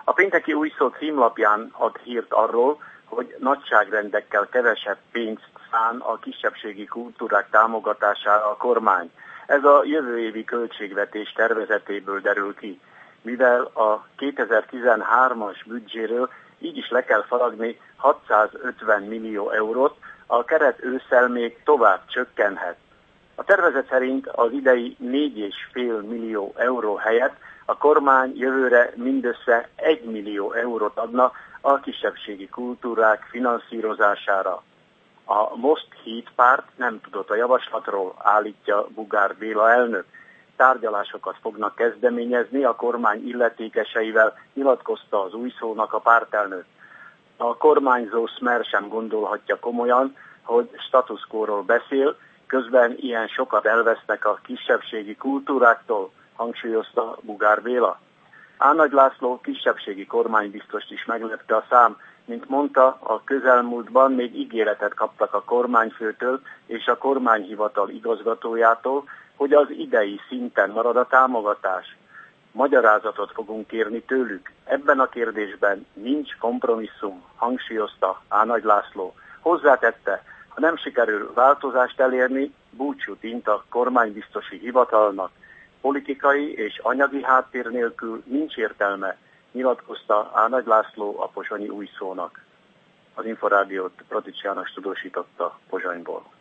A pénteki Új Szó címlapján ad hírt arról, hogy nagyságrendekkel kevesebb pénzt szán a kisebbségi kultúrák támogatására a kormány. Ez a jövő évi költségvetés tervezetéből derül ki, mivel a 2013-as büdzséről így is le kell faragni 650 millió eurót, a keret ősszel még tovább csökkenhet. A tervezet szerint az idei 4,5 millió euró helyett a kormány jövőre mindössze 1 millió eurót adna a kisebbségi kultúrák finanszírozására. A Most Híd párt nem tudott a javaslatról, állítja Bugár Béla elnök. Tárgyalásokat fognak kezdeményezni a kormány illetékeseivel, nyilatkozta az Új Szónak a pártelnök. A kormányzó Smer sem gondolhatja komolyan, hogy status quóról beszél, közben ilyen sokat elvesznek a kisebbségi kultúráktól, hangsúlyozta Bugár Béla. Ánagy László kisebbségi kormánybiztost is meglepte a szám, mint mondta, a közelmúltban még ígéretet kaptak a kormányfőtől és a kormányhivatal igazgatójától, hogy az idei szinten marad a támogatás. Magyarázatot fogunk kérni tőlük. Ebben a kérdésben nincs kompromisszum, hangsúlyozta Ánagy László. Hozzátette, ha nem sikerül változást elérni, búcsút int a kormánybiztosi hivatalnak. Politikai és anyagi háttér nélkül nincs értelme, nyilatkozta Ánagy László a pozsonyi Új Szónak. Az Inforádiót Pradics János tudósította Pozsonyból.